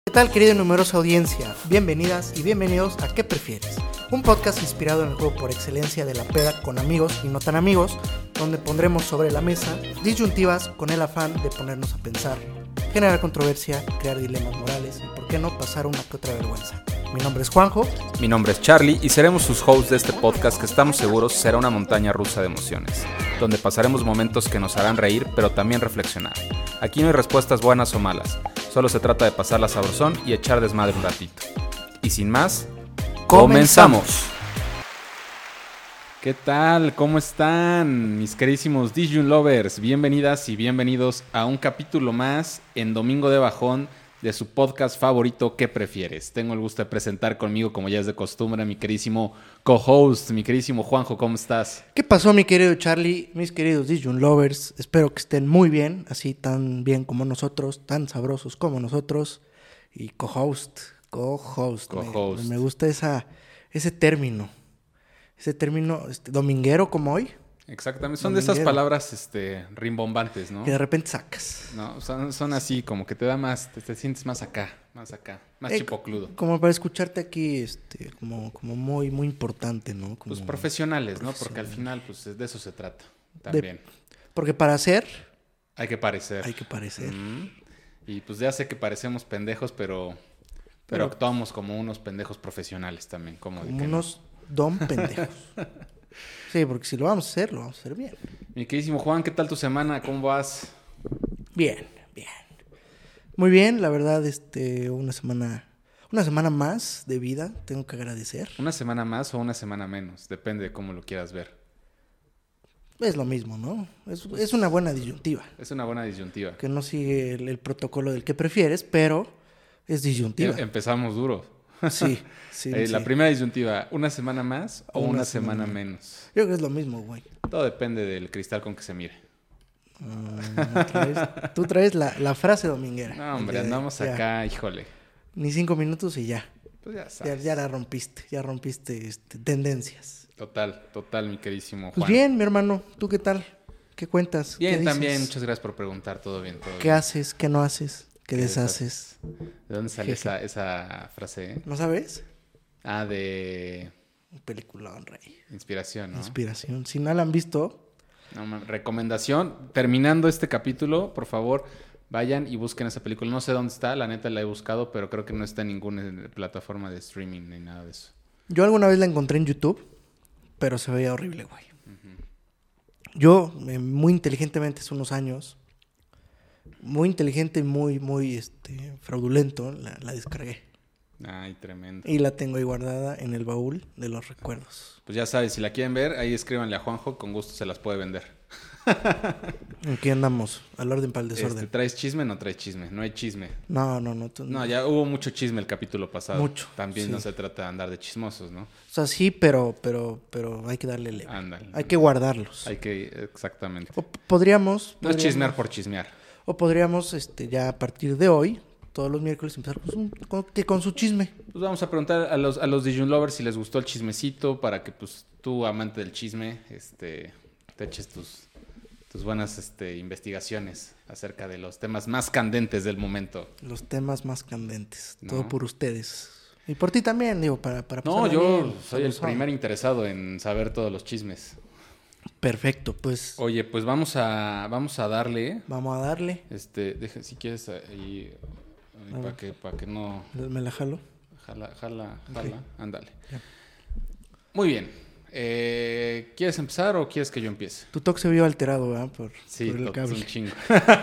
¿Qué tal, querida y numerosa audiencia? Bienvenidas y bienvenidos a ¿Qué prefieres? Un podcast inspirado en el juego por excelencia de la peda con amigos y no tan amigos, donde pondremos sobre la mesa disyuntivas con el afán de ponernos a pensar, generar controversia, crear dilemas morales y, por qué no, pasar una que otra vergüenza. Mi nombre es Juanjo. Mi nombre es Charlie y seremos sus hosts de este podcast que estamos seguros será una montaña rusa de emociones, donde pasaremos momentos que nos harán reír pero también reflexionar. Aquí no hay respuestas buenas o malas, solo se trata de pasarla sabrosón y echar desmadre un ratito. Y sin más, ¡comenzamos! ¿Qué tal? ¿Cómo están mis queridísimos Dijun Lovers? Bienvenidas y bienvenidos a un capítulo más en Domingo de Bajón de su podcast favorito, ¿Qué prefieres? Tengo el gusto de presentar conmigo, como ya es de costumbre, a mi queridísimo co-host, mi queridísimo Juanjo, ¿cómo estás? ¿Qué pasó, mi querido Charlie? Mis queridos Dijun Lovers, espero que estén muy bien, así tan bien como nosotros, tan sabrosos como nosotros. Y co-host. Me gusta ese término dominguero como hoy. Exactamente, son de esas palabras rimbombantes, ¿no? Que de repente sacas. No, son así, como que te da más, te sientes más acá, más chipocludo. Como para escucharte aquí, como muy, muy importante, ¿no? Como pues profesionales, ¿no? Porque al final, pues de eso se trata, también. Porque para hacer... Hay que parecer. Y pues ya sé que parecemos pendejos, pero actuamos como unos pendejos profesionales también. Como unos don pendejos. Sí, porque si lo vamos a hacer bien. Mi queridísimo Juan, ¿qué tal tu semana? ¿Cómo vas? Bien. Muy bien, la verdad, una semana más de vida, tengo que agradecer. ¿Una semana más o una semana menos? Depende de cómo lo quieras ver. Es lo mismo, ¿no? Es una buena disyuntiva. Es una buena disyuntiva. Que no sigue el protocolo del que prefieres, pero es disyuntiva. Empezamos duro. Sí. La primera disyuntiva, ¿una semana más o una semana menos? Yo creo que es lo mismo, güey. Todo depende del cristal con que se mire. Tú traes la frase dominguera. No, hombre, andamos acá, híjole. Ni 5 minutos y ya. Pues ya sabes. Ya la rompiste. Ya rompiste tendencias. Total, mi queridísimo Juan. Pues bien, mi hermano. ¿Tú qué tal? ¿Qué cuentas? Bien, ¿Qué también. dices? Muchas gracias por preguntar. Todo bien. ¿Qué haces? ¿Qué no haces? ¿Qué deshaces? ¿De dónde sale esa frase? ¿No sabes? De... Un peliculón, rey. Inspiración, ¿no? Inspiración. Si no la han visto... Recomendación. Terminando este capítulo, por favor, vayan y busquen esa película. No sé dónde está, la neta la he buscado, pero creo que no está en ninguna plataforma de streaming ni nada de eso. Yo alguna vez la encontré en YouTube, pero se veía horrible, güey. Yo, muy inteligentemente hace unos años, muy inteligente y muy fraudulento, la descargué. Ay, tremendo. Y la tengo ahí guardada en el baúl de los recuerdos. Pues ya sabes, si la quieren ver, ahí escríbanle a Juanjo, con gusto se las puede vender. Aquí andamos, al orden para el desorden. ¿Traes chisme o no traes chisme? No hay chisme. No. No, ya hubo mucho chisme el capítulo pasado. Mucho. También sí. No se trata de andar de chismosos, ¿no? O sea, sí, pero hay que darle leve. Ándale. Hay que guardarlos. Exactamente. O podríamos... No es chismear por chismear. O podríamos, ya a partir de hoy, todos los miércoles, empezar con su chisme. Pues vamos a preguntar a los Dijun Lovers si les gustó el chismecito para que, pues, tú, amante del chisme, te eches tus buenas investigaciones acerca de los temas más candentes del momento. Los temas más candentes. ¿No? Todo por ustedes. Y por ti también, digo, para No, yo bien, soy el primer interesado en saber todos los chismes. Perfecto, pues. Oye, pues vamos a darle. Vamos a darle. Deja, si quieres ahí para que no. ¿Me la jalo? Jala, Okay. Ándale. Ya. Muy bien. ¿Quieres empezar o quieres que yo empiece? Tu toque se vio alterado, ¿verdad? Por el cable. Un chingo.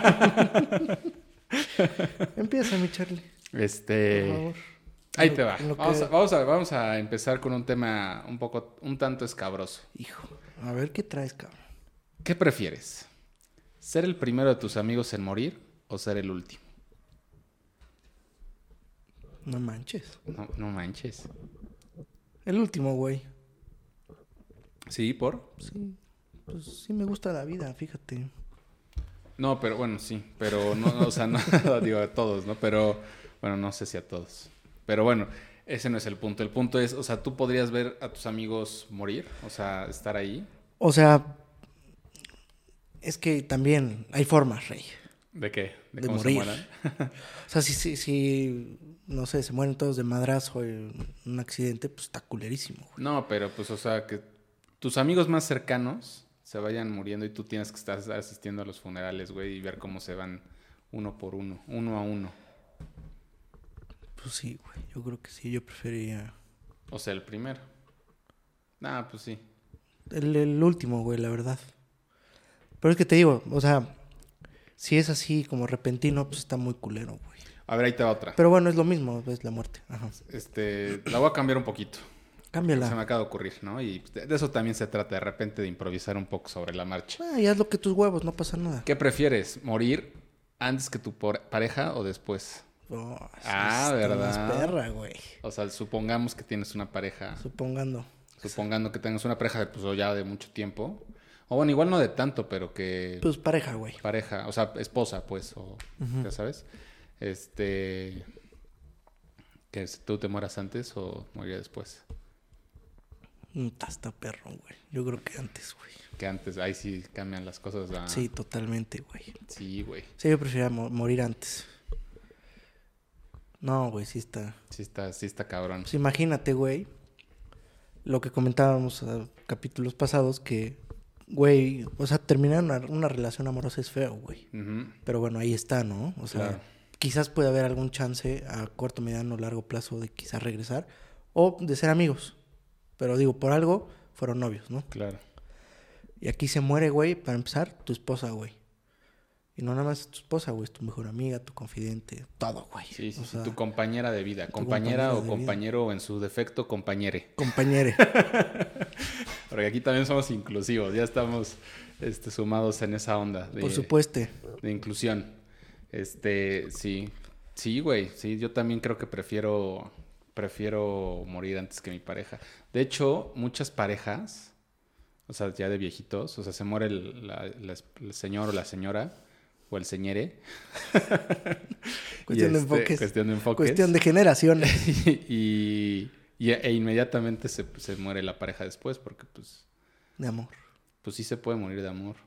Empieza, mi Charlie. Por favor. Ahí te va. Vamos a empezar con un tema un tanto escabroso. Hijo, a ver qué traes, cabrón. ¿Qué prefieres? ¿Ser el primero de tus amigos en morir o ser el último? No manches. No manches. El último, güey. ¿Sí? ¿Por? Sí, pues sí me gusta la vida, fíjate. No, pero bueno, sí. Pero no, o sea, no digo a todos, ¿no? Pero, bueno, no sé si a todos. Pero bueno, ese no es el punto. El punto es, o sea, ¿tú podrías ver a tus amigos morir? O sea, estar ahí. O sea, es que también hay formas, rey. ¿De qué? ¿De De cómo morir. se mueran? O sea, si, no sé, se mueren todos de madrazo en un accidente, pues está culerísimo, güey. No, pero pues, o sea, que tus amigos más cercanos se vayan muriendo y tú tienes que estar asistiendo a los funerales, güey, y ver cómo se van uno por uno, uno a uno. Pues sí, güey. Yo creo que sí. Yo preferiría O sea, el primero. Ah, pues sí. el último, güey, la verdad. Pero es que te digo, o sea, si es así como repentino, pues está muy culero, güey. A ver, ahí te va otra. Pero bueno, es lo mismo, es la muerte. Ajá. La voy a cambiar un poquito. Se me Cámbiala. acaba de ocurrir, ¿no? Y de eso también se trata, de repente, de improvisar un poco sobre la marcha. Y haz lo que tus huevos, no pasa nada. ¿Qué prefieres? ¿Morir antes que tu pareja o después? Oh, Ah, está ¿verdad? más perra, güey. O sea, supongamos que tienes una pareja. Supongando Supongando que tengas una pareja pues, ya de mucho tiempo. O bueno, igual no de tanto, pero que... pues pareja, güey. Pareja, o sea, esposa, pues, o ya sabes. Que tú te mueras antes o morir después. Está perro, güey. Yo creo que antes, güey. Que antes, ahí sí cambian las cosas. Sí, totalmente, güey. Sí, güey. Sí, yo preferiría morir antes. No, güey, sí está. Sí está cabrón. Pues imagínate, güey, lo que comentábamos a capítulos pasados, que, güey, o sea, terminar una relación amorosa es feo, güey. Ujú. Pero bueno, ahí está, ¿no? O sea, Claro. quizás puede haber algún chance a corto, mediano, largo plazo de quizás regresar o de ser amigos. Pero digo, por algo fueron novios, ¿no? Claro. Y aquí se muere, güey, para empezar, tu esposa, güey. Y no nada más tu esposa, güey, es tu mejor amiga, tu confidente, todo, güey. Sí, O sea, tu compañera de vida. tu Compañera compañera o de vida. compañero, o en su defecto, compañere. compañere. Porque aquí también somos inclusivos. Ya estamos sumados en esa onda Por supuesto. de inclusión. Sí. Sí, güey. Sí, yo también creo que prefiero morir antes que mi pareja. De hecho, muchas parejas, o sea, ya de viejitos, o sea, se muere el señor o la señora, o el señere. Cuestión de enfoques. Cuestión de enfoques. Cuestión de generaciones. e inmediatamente se muere la pareja después, porque pues De amor. sí se puede morir de amor.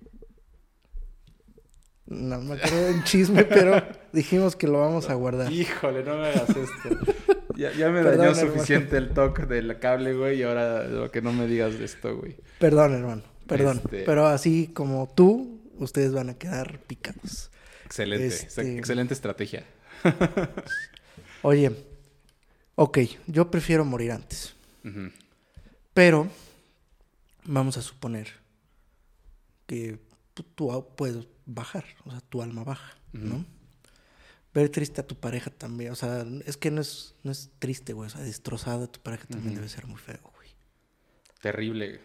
No me acuerdo del chisme, pero dijimos que lo vamos a guardar. Híjole, no me hagas esto. Ya me Perdón, dañó hermano. suficiente el toque del cable, güey, y ahora que no me digas de esto, güey. Perdón, hermano. Perdón. Este- Pero así como tú, ustedes van a quedar picados. Excelente. Excelente estrategia. Oye, ok, yo prefiero morir antes. Ujú. Pero vamos a suponer que tú puedes bajar, o sea, tu alma baja, ¿no? Ujú. Ver triste a tu pareja también, o sea, es que no es triste, güey, o sea, destrozada tu pareja también Ujú. debe ser muy feo, güey. Terrible.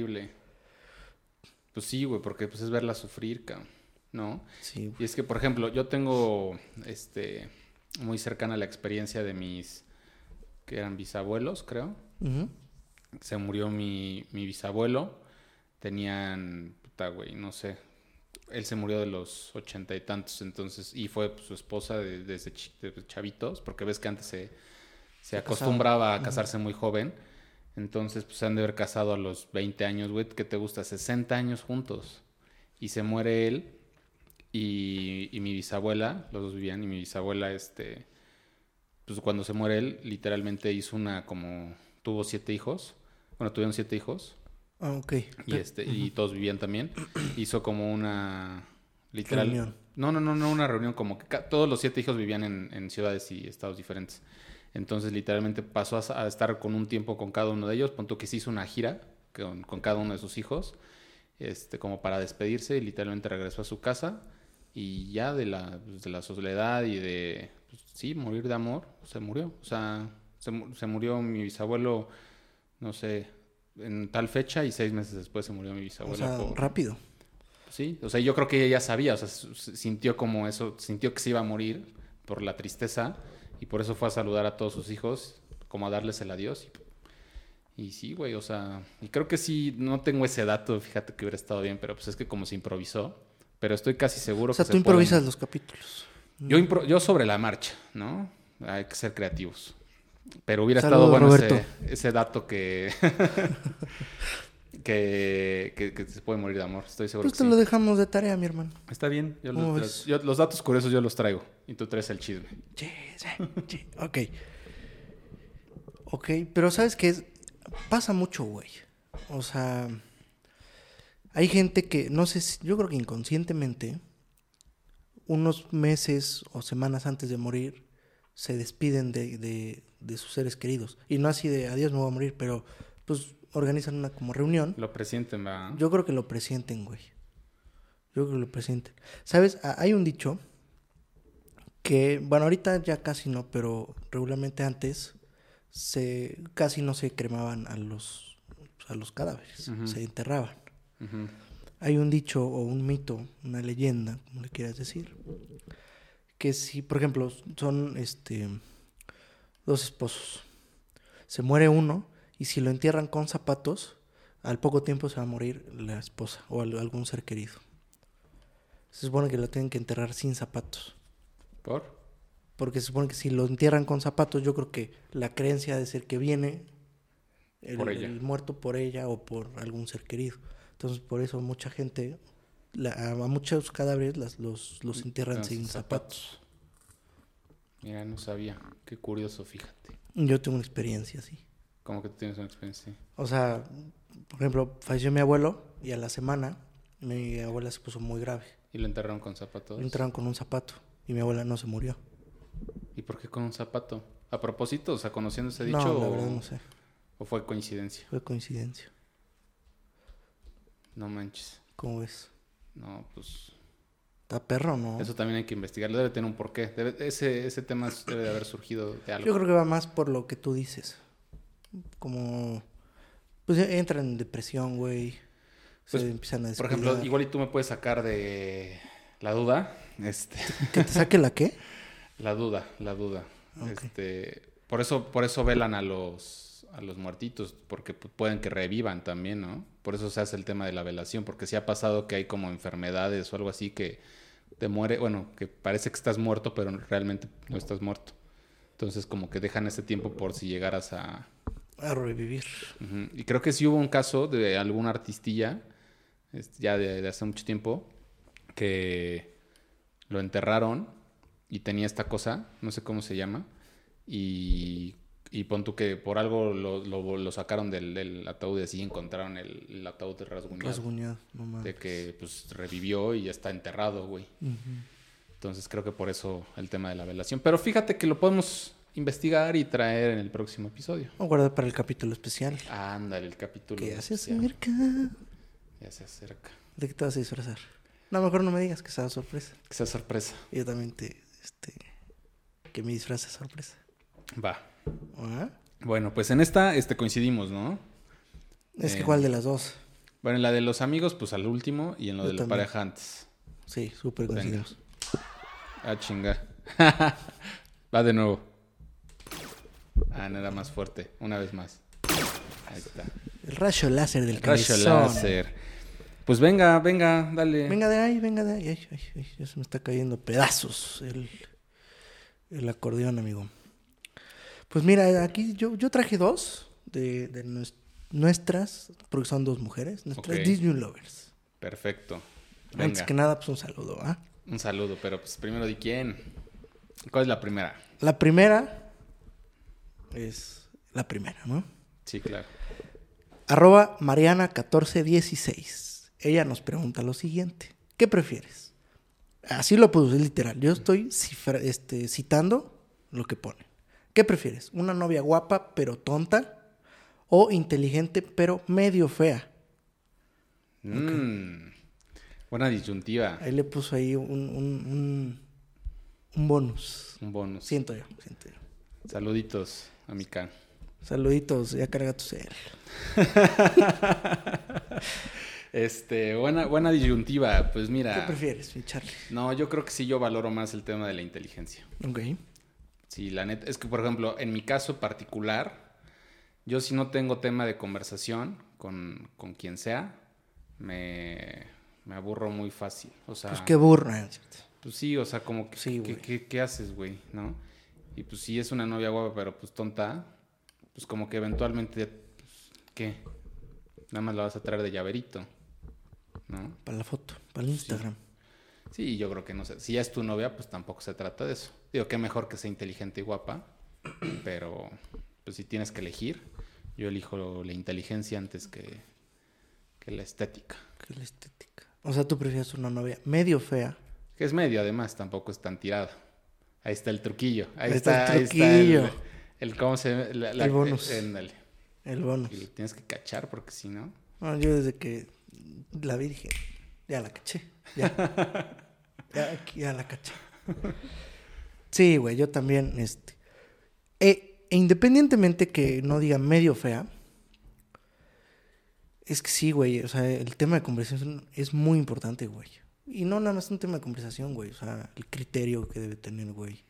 Pues sí, güey, porque pues es verla sufrir, cabrón, ¿no? Sí, Y güey. es que, por ejemplo, yo tengo muy cercana la experiencia de mis, que eran bisabuelos, creo. Ujú. Se murió mi bisabuelo. Tenían, puta, güey, no sé. Él se murió de los 80 y tantos, entonces, y fue pues, su esposa desde chavitos, porque ves que antes se acostumbraba a casarse muy joven. Entonces, pues se han de haber casado a los 20 años, güey, ¿qué te gusta? 60 años juntos. Y se muere él y mi bisabuela, los dos vivían, y mi bisabuela, pues cuando se muere él, literalmente hizo tuvo 7 hijos. Bueno, tuvieron 7 hijos. Ah, ok. Y todos vivían también. Hizo como una literal. Reunión. No, una reunión como que todos los 7 hijos vivían en ciudades y estados diferentes. Entonces, literalmente pasó a estar con un tiempo con cada uno de ellos. Punto que se hizo una gira con cada uno de sus hijos, como para despedirse, y literalmente regresó a su casa. Y ya de la soledad y de, pues, sí, morir de amor, se murió. O sea, se murió mi bisabuelo, no sé, en tal fecha, y 6 meses después se murió mi O bisabuela. sea, rápido. Sí, o sea, yo creo que ella ya sabía, o sea, sintió como eso, sintió que se iba a morir por la tristeza, y por eso fue a saludar a todos sus hijos, como a darles el adiós. Y sí, güey, o sea, y creo que sí, no tengo ese dato, fíjate que hubiera estado bien, pero pues es que como se improvisó, pero estoy casi seguro O sea, que tú se pueden- improvisas los capítulos. Yo sobre la marcha, ¿no? Hay que ser creativos. Pero hubiera Saludos, estado bueno Roberto. ese dato que... que se puede morir de amor. Estoy seguro Pues que te sí. lo dejamos de tarea, mi hermano. Está bien. ¿Cómo ves? Los datos curiosos yo los traigo. Y tú traes el chisme. Sí. Ok. Ok, pero ¿sabes qué? Pasa mucho, güey. O sea, hay gente que, no sé, yo creo que inconscientemente, unos meses o semanas antes de morir, se despiden de sus seres queridos. Y no así de adiós, me voy a morir, pero pues organizan una como reunión. Lo presienten, va. Yo creo que lo presienten, güey. Yo creo que lo presienten. ¿Sabes? Hay un dicho que, bueno, ahorita ya casi no, pero regularmente antes casi no se cremaban a los cadáveres, Ujú. se enterraban. Ujú. Hay un dicho o un mito, una leyenda, como le quieras decir, que si, por ejemplo, son dos esposos, se muere uno y si lo entierran con zapatos, al poco tiempo se va a morir la esposa o algún ser querido. Se supone que lo tienen que enterrar sin zapatos. ¿Por? Porque se supone que si lo entierran con zapatos, yo creo que la creencia de ser que viene Por ella. el muerto por ella o por algún ser querido. Entonces, por eso mucha gente, a muchos cadáveres los entierran Con sin sus zapatos. Mira, no sabía. Qué curioso, fíjate. Yo tengo una experiencia así. Como que tú tienes una experiencia. O sea, por ejemplo, falleció mi abuelo y a la semana mi abuela se puso muy grave. ¿Y lo enterraron con zapatos? Lo enterraron con un zapato y mi abuela no se murió. ¿Y por qué con un zapato? ¿A propósito? O sea, conociendo ese No, dicho. la verdad no sé. ¿O fue coincidencia? Fue coincidencia. No manches. ¿Cómo ves? No, pues. Está perro, ¿no? Eso también hay que investigarlo. Debe tener un porqué. Ese tema debe de haber surgido de algo. Yo creo que va más por lo que tú dices. Como, pues entran en depresión, güey. Pues, Se empiezan a Por descuidar. ejemplo, igual y tú me puedes sacar de la duda. ¿Que te saque la qué? La duda. Ok. Por eso velan a los muertitos, porque pueden que revivan también, ¿no? Por eso se hace el tema de la velación, porque sí ha pasado que hay como enfermedades o algo así que te muere, bueno, que parece que estás muerto, pero realmente no estás muerto. Entonces como que dejan ese tiempo por si llegaras a... A revivir. Ujú. Y creo que sí hubo un caso de algún artistilla, ya de hace mucho tiempo, que lo enterraron y tenía esta cosa, no sé cómo se llama, y pon tú que por algo lo sacaron del ataúd y así encontraron el ataúd rasguñado. Rasguñado, no mames. De que pues revivió y ya está enterrado, güey. Ujú. Entonces creo que por eso el tema de la velación. Pero fíjate que lo podemos investigar y traer en el próximo episodio. Vamos a guardar para el capítulo especial. Ándale, el capítulo. Que ya se especial. acerca. Ya se acerca. ¿De qué te vas a disfrazar? No, mejor no me digas que sea sorpresa. Que sea sorpresa. Yo también que mi disfraz sea sorpresa. Va. ¿Ah? Bueno, pues en esta coincidimos, ¿no? Es que ¿cuál de las dos? Bueno, en la de los amigos, pues al último, y en lo Yo de la también. pareja antes. Sí, súper Venga. coincidimos. Ah, chinga. Va de nuevo. Ah, no era más fuerte. Una vez más. Ahí está. El rayo láser del Rayo cabezón. láser. Pues venga, dale. Venga de ahí, venga de ahí. Ay, ya se me está cayendo pedazos el acordeón, amigo. Pues mira, aquí yo traje dos de nuestras, porque son dos mujeres, nuestras Ok. Disney lovers. Perfecto. Antes Venga. que nada, pues un saludo, ¿ah? Un saludo, pero pues primero di quién. ¿Cuál es la primera? La primera es la primera, ¿no? Sí, claro. @Mariana1416. Ella nos pregunta lo siguiente. ¿Qué prefieres? Así lo puse, es literal. Yo estoy citando lo que pone. ¿Qué prefieres? ¿Una novia guapa pero tonta? ¿O inteligente pero medio fea? Buena disyuntiva. Ahí le puso ahí un bonus. Un bonus. Siento yo. Saluditos a mi can. Saluditos, ya carga tu cel. Buena disyuntiva. Pues mira. ¿Qué prefieres, mi Charlie? No, yo creo que sí yo valoro más el tema de la inteligencia. Ok. Sí, la neta. Es que, por ejemplo, en mi caso particular, yo si no tengo tema de conversación con quien sea, me aburro muy fácil. O sea, Pues qué burra. pues sí, o sea, como que Sí, güey. ¿qué haces, güey? ¿No? Y pues si es una novia guapa, pero pues tonta, pues como que eventualmente, pues, ¿qué? Nada más la vas a traer de llaverito, ¿no? Para la foto, para el Instagram. Sí, yo creo que no sé. Si ya es tu novia, pues tampoco se trata de eso. Digo, qué mejor que sea inteligente y guapa, pero pues si tienes que elegir, yo elijo la inteligencia antes que la estética. Que la estética. O sea, tú prefieres una novia medio fea. Que es medio, además, tampoco es tan tirada. Ahí está el truquillo. Ahí está el truquillo. El ¿cómo se el bonus. Dale. El bonus. Y lo tienes que cachar porque si no... No, yo desde que la vi dije, ya la caché. Ya la caché. Sí, güey, yo también, independientemente que no diga medio fea, es que sí, güey, o sea, el tema de conversación es muy importante, güey. Y no nada más un tema de conversación, güey, o sea, el criterio que debe tener, güey.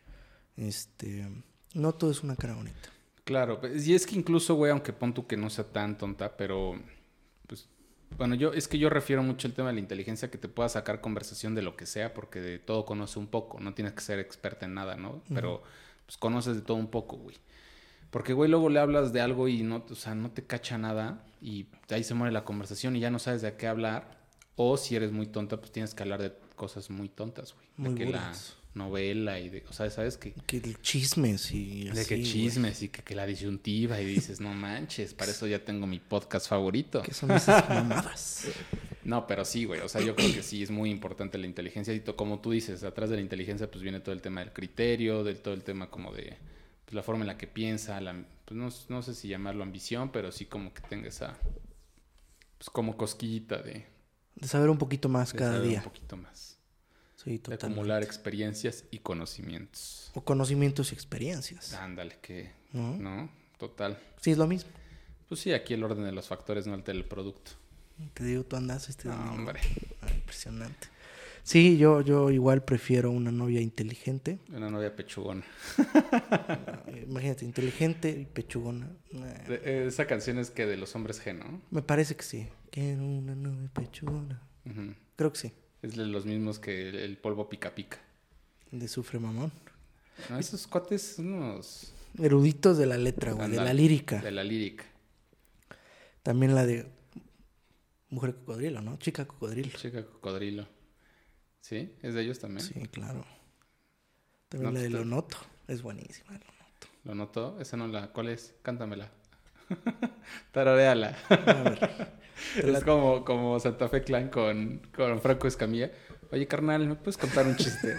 No todo es una cara bonita. Claro, y es que incluso, güey, aunque pon tú que no sea tan tonta, pero, pues, bueno, yo refiero mucho el tema de la inteligencia, que te pueda sacar conversación de lo que sea, porque de todo conoce un poco, no tienes que ser experta en nada, ¿no? Pero, pues, conoces de todo un poco, güey. Porque, güey, luego le hablas de algo y no, o sea, no te cacha nada y ahí se muere la conversación y ya no sabes de qué hablar. O si eres muy tonta, pues tienes que hablar de cosas muy tontas, güey. Muy de que burdas. la novela y de... O sea, ¿sabes qué? Que chismes y así, De que chismes güey. y que la disyuntiva y dices, no manches, para eso ya tengo mi podcast favorito. Que son esas mamadas. No, pero sí, güey. O sea, yo creo que sí es muy importante la inteligencia. Y como tú dices, atrás de la inteligencia pues viene todo el tema del criterio, todo el tema como de pues, la forma en la que piensa, pues no sé si llamarlo ambición, pero sí como que tenga esa pues como cosquillita de saber un poquito más cada saber día. Un poquito más. Sí, de totalmente. acumular experiencias y conocimientos. O conocimientos y experiencias. Ándale, que... ¿No? ¿No? Total. Sí, es lo mismo. Pues sí, aquí el orden de los factores no altera el producto. Te digo, tú andas No, hombre. Impresionante. Sí, yo igual prefiero una novia inteligente. Una novia pechugona. Imagínate, inteligente y pechugona. Esa canción es que de los hombres G, ¿no? Me parece que sí. Quiero una novia pechugona. Uh-huh. Creo que sí. Es de los mismos que el polvo pica pica. De Sufre Mamón. No, esos cuates son unos... Eruditos de la letra, güey, de la lírica. De la lírica. También la de Mujer Cocodrilo, ¿no? Chica Cocodrilo. Chica Cocodrilo. ¿Sí? ¿Es de ellos también? Sí, claro. También la de Lo Noto. Es buenísima, Lo Noto. ¿Lo Noto? Esa no la... ¿Cuál es? Cántamela. Tarareala. A ver. Es como Santa Fe Clan con Franco Escamilla. Oye, carnal, ¿me puedes contar un chiste?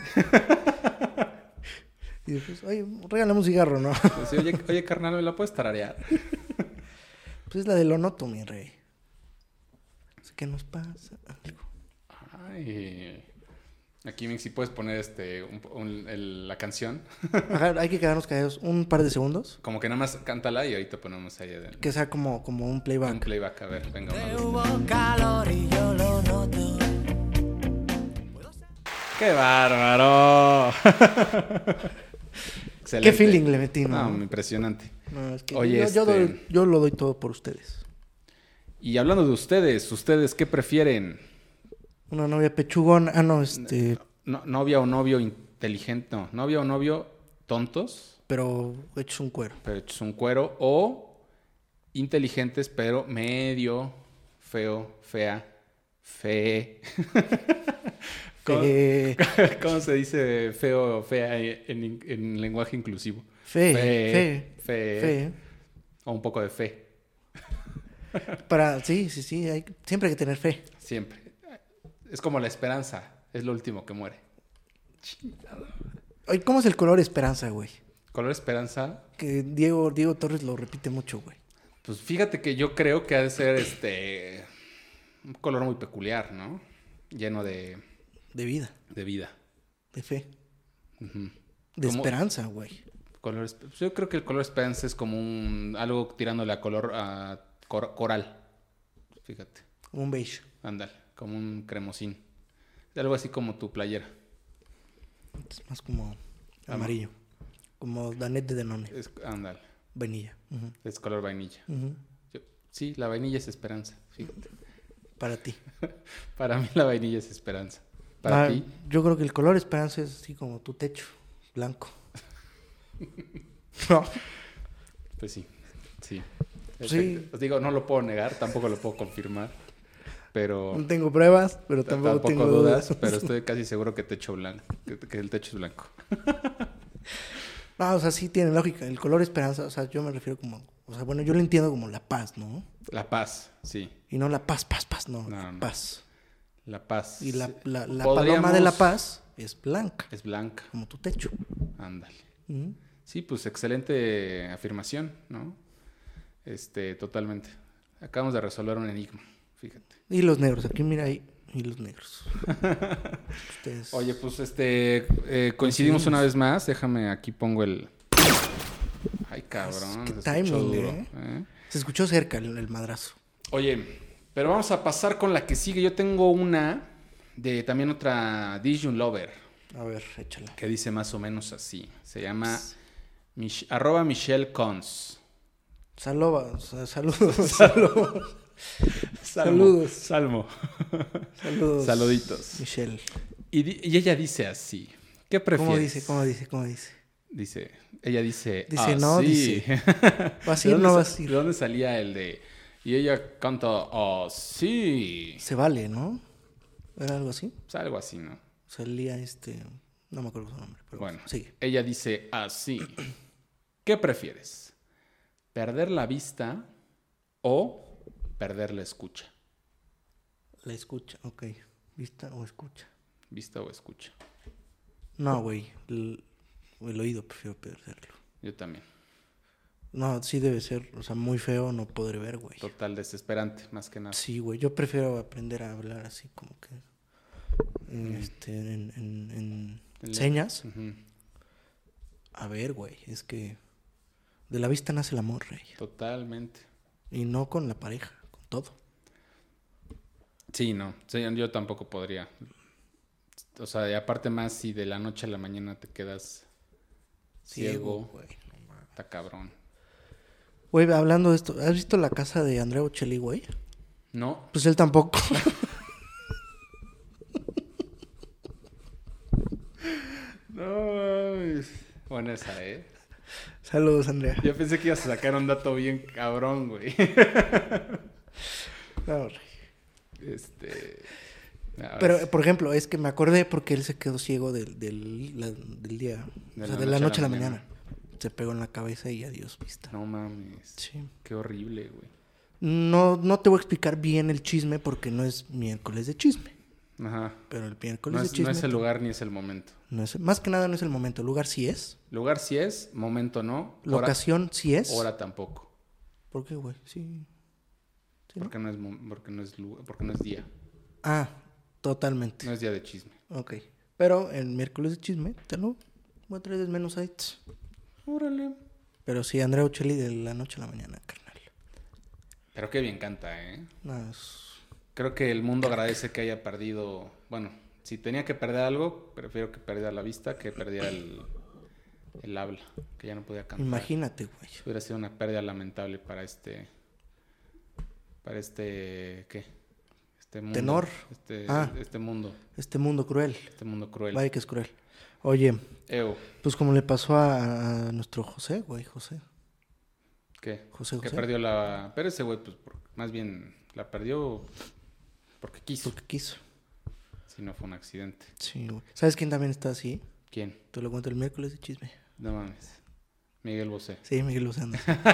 Y después, oye, regálame un cigarro, ¿no? Sí, oye, carnal, ¿me la puedes tararear? Pues es la de Lo Noto, mi rey. ¿Qué nos pasa? Algo. Ay... Aquí, Mixi, puedes poner la canción. Ajá, hay que quedarnos callados un par de segundos. Como que nada más cántala y ahorita ponemos ahí adentro. Que sea como un playback. Un playback, a ver, venga. Hubo calor y yo lo noto. ¡Qué bárbaro! Excelente. ¿Qué feeling le metí, no? No, impresionante. No, es que Oye, yo lo doy todo por ustedes. Y hablando de ¿ustedes qué prefieren? Una novia pechugona. Ah, no, Novia o novio inteligente. No, novia o novio tontos. Pero hechos un cuero. Pero hechos un cuero. O inteligentes, pero medio feo, fea, fe. ¿Cómo se dice feo o fea en lenguaje inclusivo? Fe. O un poco de fe. Sí, siempre hay que tener fe. Siempre. Es como la esperanza. Es lo último que muere. Oye, ¿cómo es el color esperanza, güey? Color esperanza. Que Diego Torres lo repite mucho, güey. Pues fíjate que yo creo que ha de ser un color muy peculiar, ¿no? Lleno de vida. De vida. De fe. Uh-huh. De esperanza, güey. Yo creo que el color esperanza es como algo tirándole a color coral. Fíjate. Como un beige. Ándale, como un cremosín. Algo así como tu playera. Es más como amarillo. Como Danette de Danone. Ándale. Vainilla. Uh-huh. Es color vainilla. Uh-huh. Sí, la vainilla es esperanza, fíjate. Para ti. Para mí la vainilla es esperanza. Para ti. Yo creo que el color esperanza es así como tu techo, blanco. No. Pues sí. Sí. Os digo, no lo puedo negar, tampoco lo puedo confirmar. Pero No tengo pruebas, pero tampoco tengo dudas. pero estoy casi seguro que techo blanco, que el techo es blanco. No, o sea, sí tiene lógica. El color esperanza, o sea, yo me refiero como... O sea, bueno, yo lo entiendo como la paz, ¿no? La paz, sí. Y no la paz, no, No, no. paz. La paz. Y la Podríamos- paloma de la paz es blanca, Es blanca. como tu techo. Ándale. Ujú. Sí, pues excelente afirmación, ¿no? Totalmente. Acabamos de resolver un enigma, fíjate. Y los negros, aquí mira ahí, y los negros. Ustedes... Oye, pues coincidimos una vez más. Déjame, aquí pongo el... Ay, cabrón. Qué se escuchó timing, duro, ¿eh? Se escuchó cerca el madrazo. Oye, pero vamos a pasar con la que sigue. Yo tengo una de también otra Dijun Lover A ver, échala. que dice más o menos así. Se llama @ Michelle Cons. Saludos. Saludos. Saludos. Salmo. Saludos. Saluditos. Michelle. Y ella dice así. ¿Qué prefieres? ¿Cómo dice? Ella dice No, sí. dice. ¿Vas a ir ¿De o dónde no vas a ir? ¿De dónde salía el de... Y ella canta sí? Se vale, ¿no? ¿Era algo así? Pues algo así, ¿no? Salía no me acuerdo su nombre, pero Bueno, sigue. ella dice así. ¿Qué prefieres? ¿Perder la vista o perder la escucha? La escucha, ok. ¿Vista o escucha? ¿Vista o escucha? No, güey. El oído prefiero perderlo. Yo también. No, sí debe ser, o sea, muy feo no poder ver, güey. Total desesperante, más que nada. Sí, güey. Yo prefiero aprender a hablar así como que... en señas. Ujú. A ver, güey, es que... De la vista nace el amor, rey. Totalmente. Y no con la pareja, con todo. Sí, no. Sí, yo tampoco podría. O sea, y aparte más si de la noche a la mañana te quedas ciego. güey. Está cabrón. Güey, hablando de esto, ¿has visto la casa de Andrea Bocelli, güey? No. Pues él tampoco. No. Bueno, esa, ¿eh? Saludos, Andrea. Yo pensé que ibas a sacar un dato bien cabrón, güey. No, rey. Pero, por ejemplo, es que me acordé porque él se quedó ciego del día, De o sea, la de la noche noche a a la la mañana. Se pegó en la cabeza y adiós, vista. No mames. Sí. Qué horrible, güey. No te voy a explicar bien el chisme porque no es miércoles de chisme. Ajá. Pero el miércoles No de es, chisme... no es el lugar ni es el momento. Más que nada no es el momento. El lugar sí es. Lugar sí es, momento no. La ocasión sí es. Hora tampoco. ¿Por qué, güey? Sí. ¿Sí, no? Porque no es día. Ah, totalmente. No es día de chisme. Ok. Pero el miércoles de chisme te lo voy a traer desmenuzaditos. Órale. Pero sí, Andrea Bocelli de la noche a la mañana, carnal. Pero qué bien canta, ¿eh? No, Creo que el mundo agradece que haya perdido... Bueno, si tenía que perder algo, prefiero que perdiera la vista que perdiera el habla. Que ya no podía cantar. imagínate, güey. Hubiera sido una pérdida lamentable para ¿qué? Este mundo. Tenor. Este mundo. Este mundo cruel. Este mundo cruel. Vaya que es cruel. Oye, Ew. pues como le pasó a nuestro José, güey, José. ¿Qué? José. Que perdió la... Pero ese güey, pues, más bien la perdió porque quiso. Porque quiso. Si no fue un accidente. Sí, güey. ¿Sabes quién también está así? ¿Quién? Te lo cuento el miércoles de chisme. No mames. Miguel Bosé. Sí, Miguel Lozano.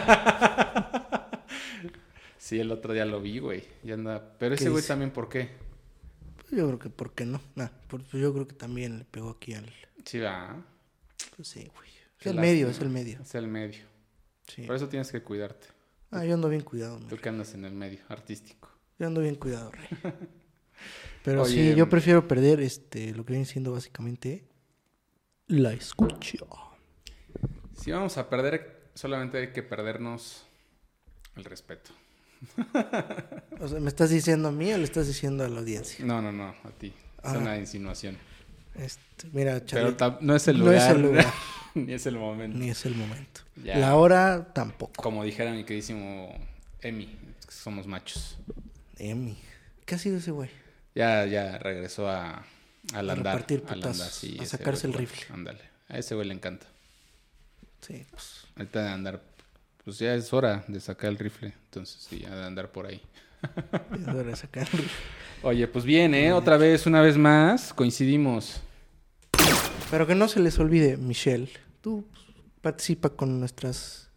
Sí, el otro día lo vi, güey. Ya anda... Pero ese ¿Qué güey dice? también, ¿por qué? Pues yo creo que, ¿por qué no? Pues yo creo que también le pegó aquí al... Sí, va. Pues sí, güey. Qué Es el medio, lástima. es el medio. Es el medio. Sí. Por eso tienes que cuidarte. Yo ando bien cuidado, Tú güey. que andas en el medio artístico. Yo ando bien cuidado, rey. Pero Oye, sí, yo prefiero perder lo que viene siendo básicamente la escucha. Si vamos a perder, solamente hay que perdernos el respeto. O sea, ¿me estás diciendo a mí o le estás diciendo a la audiencia? No, a ti. Es una insinuación. Mira, Pero Charlie, no es el no lugar. es el lugar. Ni es el momento. ni es el momento. Ya. La hora tampoco. Como dijera mi queridísimo Emi, es que somos machos. Emi. ¿Qué ha sido ese güey? Ya regresó al andar. repartir Al putazos, andar, sí, a ese sacarse güey, el rifle. Ándale. A ese güey le encanta. Sí, pues. Ahorita de andar Pues ya es hora de sacar el rifle. Entonces, sí, ya de andar por ahí. Es hora de sacarlo. Oye, pues bien, otra vez, una vez más, coincidimos. Pero que no se les olvide, Michelle, tú participa con nuestras,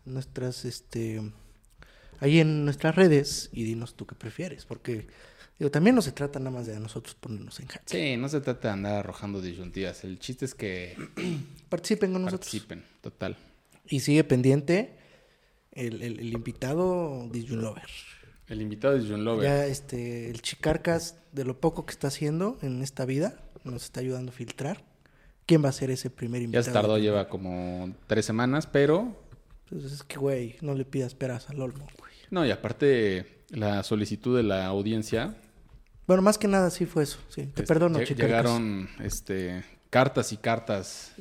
ahí en nuestras redes y dinos tú qué prefieres, porque digo, también no se trata nada más de a nosotros ponernos en jaque. Sí, no se trata de andar arrojando disyuntivas. El chiste es que Participen con nosotros. participen, total. Y sigue pendiente el invitado Disjun Lover. El invitado es John Lover. Ya el Chicarcas, de lo poco que está haciendo en esta vida, nos está ayudando a filtrar. ¿Quién va a ser ese primer Ya invitado? se tardó, lleva como 3 semanas, pero... Pues es que, güey, no le pidas peras al olmo, güey. No, y aparte la solicitud de la audiencia... Bueno, más que nada sí fue eso, sí. Te perdono, Chicarcas. Llegaron cartas y cartas.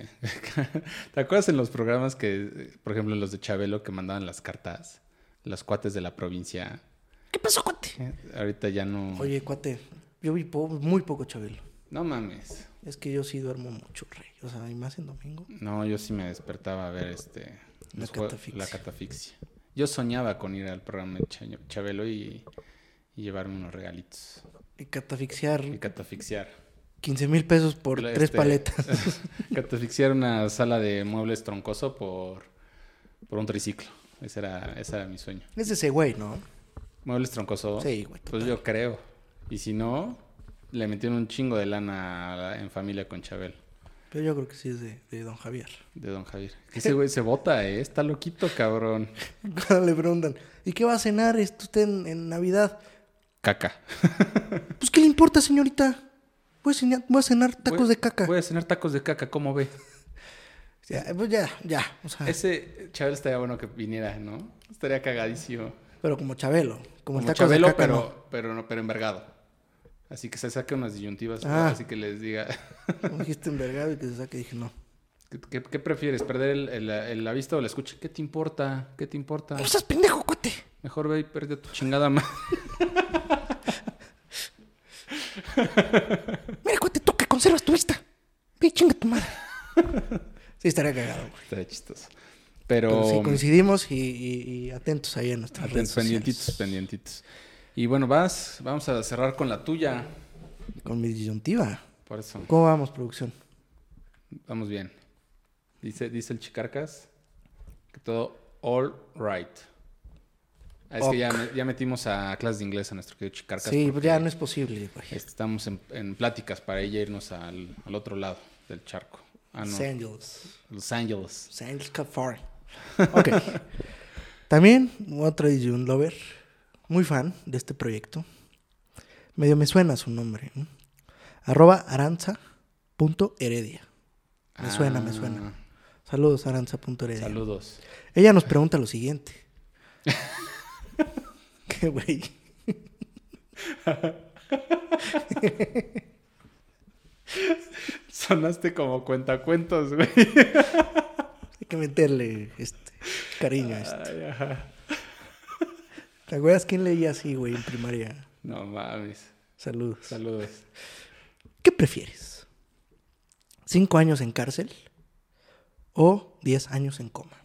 ¿Te acuerdas en los programas que, por ejemplo, en los de Chabelo, que mandaban las cartas? Los cuates de la provincia. ¿Qué pasó, cuate? Ahorita ya no... Oye, cuate, yo vi muy poco Chabelo. No mames. Es que yo sí duermo mucho, rey. O sea, y más en domingo. No, yo sí me despertaba a ver La catafixia. la catafixia. Yo soñaba con ir al programa de Chabelo y llevarme unos regalitos. Y catafixiar Y catafixiar. 15,000 pesos por 3 paletas. Catafixiar una sala de muebles troncoso por un triciclo. Ese era mi sueño. Es ese güey, ¿no? ¿Muebles troncoso? Sí, güey. Pues yo creo. Y si no, le metieron un chingo de lana en familia con Chabelo. Pero yo creo que sí es de don Javier. De don Javier. Ese güey se bota, Está loquito, cabrón. Cuando le preguntan, ¿y qué va a cenar usted en Navidad? Caca. Pues, ¿qué le importa, señorita? Voy a cenar tacos de caca. Voy a cenar tacos de caca, ¿cómo ve? Pues ya. O sea, Ese Chabelo estaría bueno que viniera, ¿no? Estaría cagadísimo. pero como Chabelo. Como el taco Chabelo, de caca, pero envergado. Así que se saque unas disyuntivas, Ah. así que les diga... Como dijiste envergado y que se saque, dije no. ¿Qué prefieres? ¿Perder la vista o la escucha? ¿Qué te importa? ¡No seas pendejo, cuate! Mejor ve y pierde tu chingada madre. Mira, cuate, tú que conservas tu vista. Ve, chinga tu madre. Sí, estaría cagado, güey. Estaría chistoso. Pero sí, coincidimos y atentos ahí en nuestras redes sociales. Pendientitos. Y bueno, vamos a cerrar con la tuya. Con mi disyuntiva. Por eso. ¿Cómo vamos, producción? Vamos bien. Dice el Chicarcas que todo all right. Es que ya metimos a clases de inglés a nuestro querido Chicarcas. Sí, pues ya no es posible, güey. Estamos en pláticas para ella irnos al otro lado del charco. Ah, no. Los Angeles. Los Ángeles. Los Angeles, California. Ok. También otro Disjun Lover. Muy fan de este proyecto. Medio me suena su nombre, ¿no? @aranza.heredia. Me suena. Saludos, aranza.heredia. Saludos. Ella nos pregunta lo siguiente. ¿Qué güey? Sonaste como cuentacuentos, güey. Hay que meterle cariño a esto. Ay, ajá. ¿Te acuerdas quién leía así, güey, en primaria? No mames. Saludos. ¿Qué prefieres? ¿5 años en cárcel o 10 años en coma?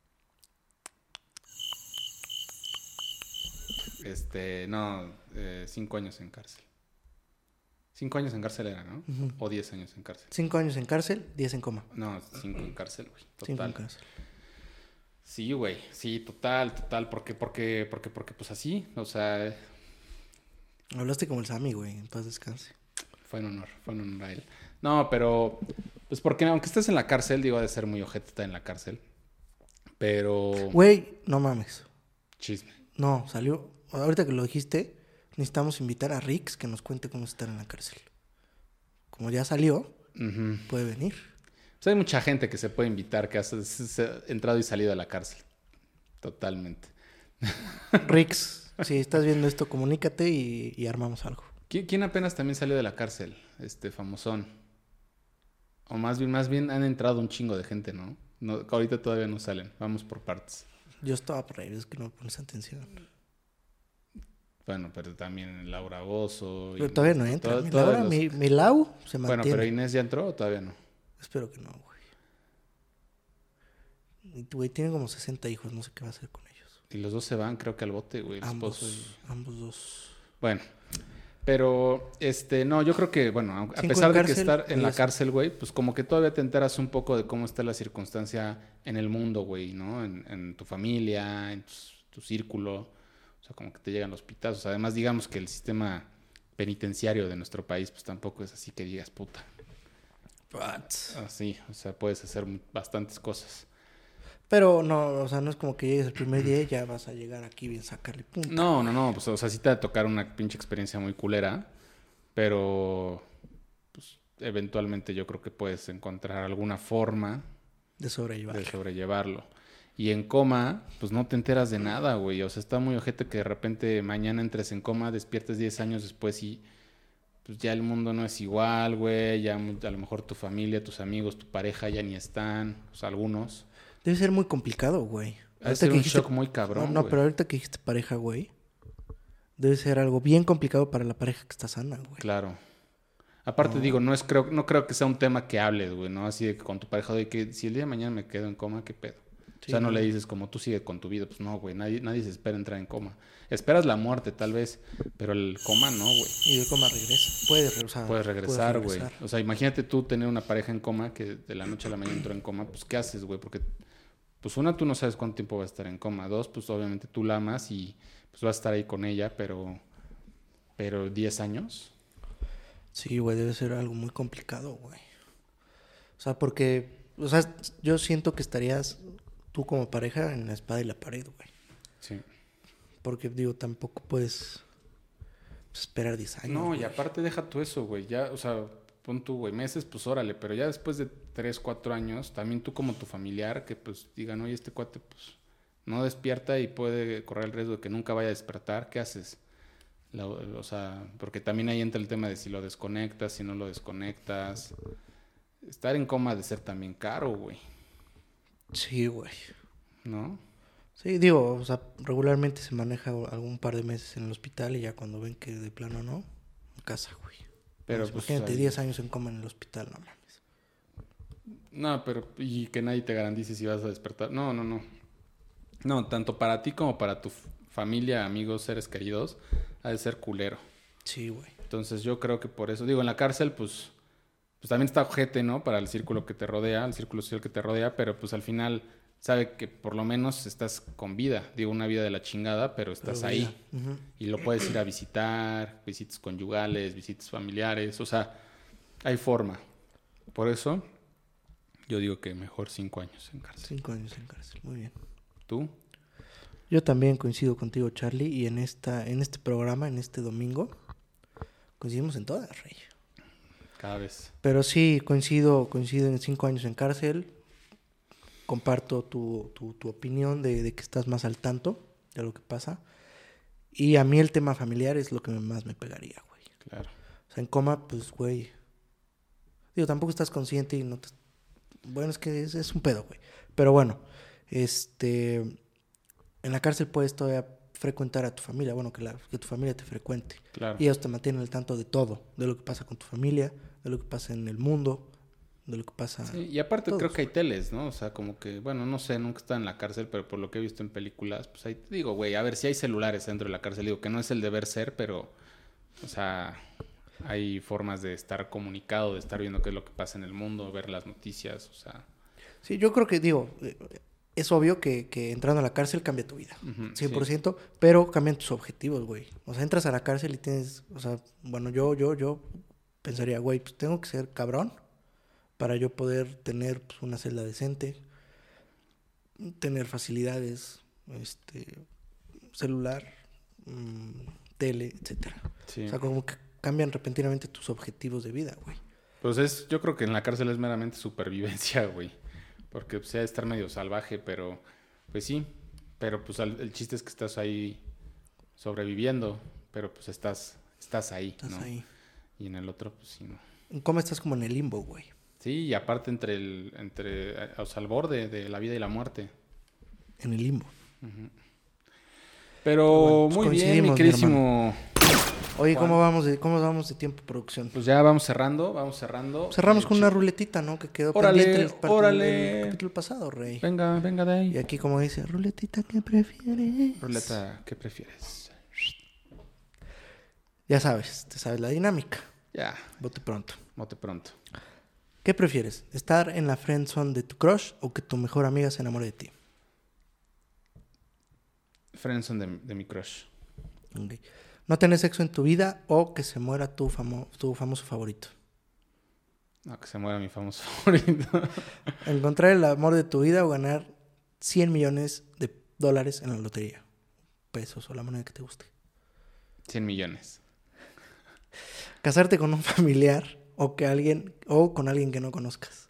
No, 5 años en cárcel. 5 años en cárcel era, ¿no? Uh-huh. O 10 años en cárcel. 5 años en cárcel, 10 en coma. No, 5 en cárcel, güey. 5 en cárcel. Sí, güey. Sí, total. Porque, pues así, o sea... Hablaste como el Sammy, güey. En paz descanse. Fue un honor a él. No, pero... Pues porque aunque estés en la cárcel, digo, ha de ser muy ojete estar en la cárcel. Pero... Güey, no mames. Chisme. No, salió... Ahorita que lo dijiste, necesitamos invitar a Rix que nos cuente cómo es estar en la cárcel. Como ya salió, Uh-huh. puede venir. Pues hay mucha gente que se puede invitar que ha entrado y salido de la cárcel. Totalmente. Rix, si estás viendo esto, comunícate y armamos algo. ¿Quién apenas también salió de la cárcel? Famosón. O más bien han entrado un chingo de gente, ¿no? Ahorita todavía no salen. Vamos por partes. Yo estaba por ahí, es que no me pones atención. Bueno, pero también Laura Bozzo. Pero todavía no entra. Mi Lau se mantiene. Bueno, pero Inés ya entró o todavía no. Espero que no, güey. Y, güey, tiene como 60 hijos, no sé qué va a hacer con ellos. Y los dos se van, creo que al bote, güey. El esposo y... Ambos dos. Bueno, pero, no, yo creo que, bueno, a 5 pesar en de que cárcel, estar en la eso. cárcel, güey, pues como que todavía te enteras un poco de cómo está la circunstancia en el mundo, güey, ¿no? En tu familia, en tu círculo, o sea, como que te llegan los pitazos. Además, digamos que el sistema penitenciario de nuestro país, pues tampoco es así que digas, puta. Así, o sea, puedes hacer bastantes cosas. Pero no, o sea, no es como que llegues el primer día y ya vas a llegar aquí bien sacarle punta. No, pues, o sea, sí te va a tocar una pinche experiencia muy culera, pero, pues, eventualmente yo creo que puedes encontrar alguna forma De sobrellevar. de sobrellevarlo. Y en coma, pues no te enteras de nada, güey. O sea, está muy ojete que de repente mañana entres en coma, despiertes 10 años después y pues ya el mundo no es igual, güey. Ya a lo mejor tu familia, tus amigos, tu pareja ya ni están, o sea, algunos. Debe ser muy complicado, güey. Ha de ser un shock muy cabrón, No, güey. pero ahorita que dijiste pareja, güey, debe ser algo bien complicado para la pareja que está sana, güey. Claro. Aparte, digo, no creo que sea un tema que hables, güey, ¿no? Así de que con tu pareja, de que si el día de mañana me quedo en coma, ¿qué pedo? Sí, o sea, no güey. le dices como tú sigue con tu vida. Pues no, güey, nadie se espera entrar en coma. Esperas la muerte, tal vez, pero el coma no, güey. Y de coma regresa. Puedes regresar, güey. O sea, imagínate tú tener una pareja en coma que de la noche a la mañana entró en coma, pues ¿qué haces, güey? Porque, pues una, tú no sabes cuánto tiempo va a estar en coma. Dos, pues obviamente tú la amas y pues vas a estar ahí con ella, pero 10 años. Sí, güey, debe ser algo muy complicado, güey. O sea, porque, o sea, yo siento que estarías tú como pareja en la espada y la pared, güey. Sí. Porque, digo, tampoco puedes esperar 10 años. No, y güey. aparte deja tú eso, güey. Ya, o sea, pon tú, güey, meses, pues órale, pero ya después de 3, 4 años, también tú como tu familiar, que pues digan, oye, este cuate, pues, no despierta y puede correr el riesgo de que nunca vaya a despertar, ¿qué haces? O sea, porque también ahí entra el tema de si lo desconectas, si no lo desconectas. Estar en coma ha de ser también caro, güey, Sí, güey. ¿no? Sí, digo, o sea, regularmente se maneja algún par de meses en el hospital y ya cuando ven que de plano no, en casa, güey. Pero Pues, pues imagínate, ahí- 10 años en coma en el hospital, no mames. No, pero y que nadie te garantice si vas a despertar. No. No, tanto para ti como para tu familia, amigos, seres queridos, ha de ser culero. Sí, güey. Entonces yo creo que por eso, digo, en la cárcel, pues también está ojete, ¿no? Para el círculo que te rodea, el círculo social que te rodea, pero pues al final sabe que por lo menos estás con vida. Digo, una vida de la chingada, pero estás Pero ahí. vida. Ujú. Y lo puedes ir a visitar, visitas conyugales, visitas familiares, o sea, hay forma. Por eso yo digo que mejor 5 años en cárcel. 5 años en cárcel, muy bien. ¿Tú? Yo también coincido contigo, Charlie, y en este programa, en este domingo, coincidimos en todas, Rey. Cada vez. Pero sí, coincido en 5 años en cárcel. Comparto tu opinión de que estás más al tanto de lo que pasa. Y a mí el tema familiar es lo que más me pegaría, güey. Claro. O sea, en coma, pues, güey. Digo, tampoco estás consciente y no te... Bueno, es que es un pedo, güey. Pero bueno, en la cárcel puedes todavía frecuentar a tu familia. Bueno, que tu familia te frecuente. Claro. Y ellos te mantienen al tanto de todo. De lo que pasa con tu familia, de lo que pasa en el mundo, de lo que pasa... Sí, y aparte todos, creo que hay teles, ¿no? O sea, como que, bueno, no sé, nunca está en la cárcel, pero por lo que he visto en películas, pues ahí te digo, güey, a ver si hay celulares dentro de la cárcel, digo que no es el deber ser, pero, o sea, hay formas de estar comunicado, de estar viendo qué es lo que pasa en el mundo, ver las noticias, o sea. Sí, yo creo que, digo, es obvio que entrando a la cárcel cambia tu vida, Ujú, 100%, pero cambian tus objetivos, güey. O sea, entras a la cárcel y tienes, o sea, bueno, yo pensaría, güey, pues tengo que ser cabrón para yo poder tener pues, una celda decente, tener facilidades, celular, tele, etcétera. Sí. O sea, como que cambian repentinamente tus objetivos de vida, güey. Pues yo creo que en la cárcel es meramente supervivencia, güey. Porque pues, sea de estar medio salvaje, pero pues sí. Pero pues el chiste es que estás ahí sobreviviendo, pero pues estás ahí, Estás ¿no? ahí. Y en el otro, pues sí, no. En coma estás como en el limbo, güey. Sí, y aparte o sea, al borde de la vida y la muerte. En el limbo. Pero Bueno, pues muy bien, mi coincidimos, mi queridísimo Oye, Juan. ¿cómo vamos de tiempo de producción? Pues ya vamos cerrando. Cerramos con una ruletita, ¿no? Que quedó Órale, pendiente órale. el capítulo pasado, Rey. Venga de Y ahí. aquí como dice, ruletita, ¿qué prefieres? Ruleta, ¿qué prefieres? Ya sabes, te sabes la dinámica. Ya, Bote pronto. mote pronto. ¿Qué prefieres? ¿Estar en la friendzone de tu crush o que tu mejor amiga se enamore de ti? Friendzone de mi crush. Ok. ¿No tener sexo en tu vida o que se muera tu famoso favorito? No, que se muera mi famoso favorito. ¿Encontrar el amor de tu vida o ganar 100 millones de dólares en la lotería? Pesos o la moneda que te guste. 100 millones. ¿Casarte con un familiar o con alguien que no conozcas?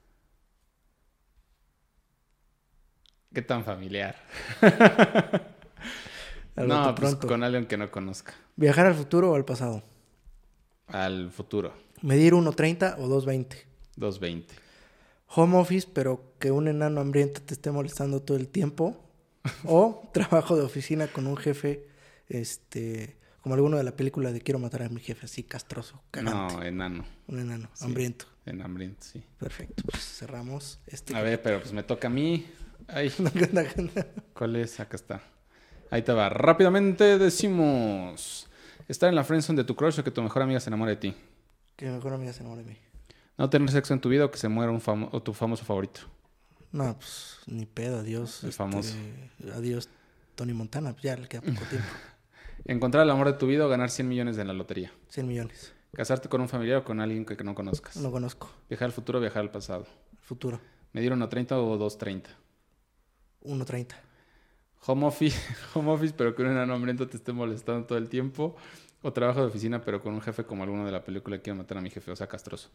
¿Qué tan familiar? Al No, bote pues pronto. con alguien que no conozca. ¿Viajar al futuro o al pasado? Al futuro. ¿Medir 1.30 o 2.20? 2.20. ¿Home office pero que un enano hambriento te esté molestando todo el tiempo? ¿O trabajo de oficina con un jefe, como alguno de la película de Quiero matar a mi jefe, así castroso, cagante? No, enano. Un enano, Sí. hambriento. En hambriento, sí. Perfecto, pues cerramos A ver, pero pues me toca a mí. Ay, ¿cuál es? Acá está. Ahí te va. Rápidamente decimos: estar en la friendzone de tu crush o que tu mejor amiga se enamore de ti. Que mi mejor amiga se enamore de mí. No tener sexo en tu vida o que se muera o tu famoso favorito. No, pues ni pedo, adiós. El famoso. Adiós, Tony Montana, pues ya le queda poco tiempo. Encontrar el amor de tu vida o ganar 100 millones en la lotería. 100 millones. Casarte con un familiar o con alguien que no conozcas. No conozco. Viajar al futuro o viajar al pasado. Futuro. Medir 1.30 o 2.30. 1.30. Home office, pero que un enano hambriento te esté molestando todo el tiempo. O trabajo de oficina, pero con un jefe como alguno de la película Quiero matar a mi jefe, o sea, castroso.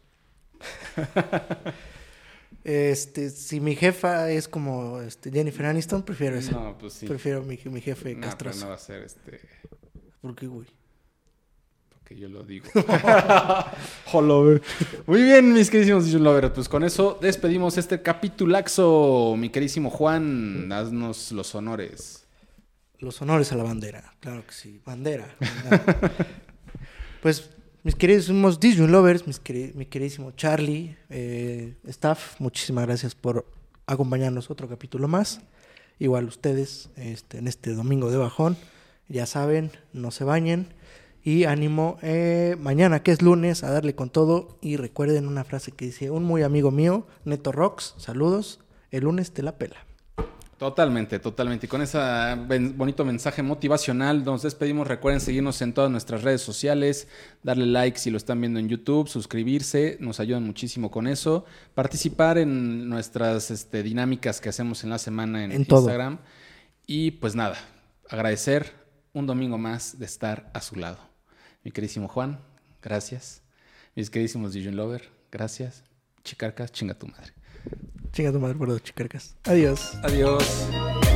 Si mi jefa es como Jennifer Aniston, prefiero eso. No, pues sí. Prefiero mi jefe No, castroso. pero no va a ser ¿Por qué, güey? porque yo lo digo. Lover. Muy bien, mis queridísimos Lover. Pues con eso despedimos este capitulaxo. Mi queridísimo Juan, haznos los honores. Los honores a la bandera. Claro que sí. Bandera. Pues, mis queridísimos Disney Lovers, mi queridísimo Charlie, staff, muchísimas gracias por acompañarnos otro capítulo más. Igual ustedes en este domingo de bajón. Ya saben, no se bañen. Y ánimo, mañana que es lunes, a darle con todo. Y recuerden una frase que dice un muy amigo mío, Neto Rocks, saludos, el lunes te la pela. Totalmente. Y con ese bonito mensaje motivacional nos despedimos. Recuerden seguirnos en todas nuestras redes sociales, darle like si lo están viendo en YouTube, suscribirse, nos ayudan muchísimo con eso. Participar en nuestras dinámicas que hacemos en la semana en Instagram. Todo. Y pues nada, agradecer un domingo más de estar a su lado. Mi queridísimo Juan, gracias. Mis queridísimos DJ Lover, gracias. Chicarcas, chinga tu madre. Chinga tu madre por dos chicarcas. Adiós. Adiós.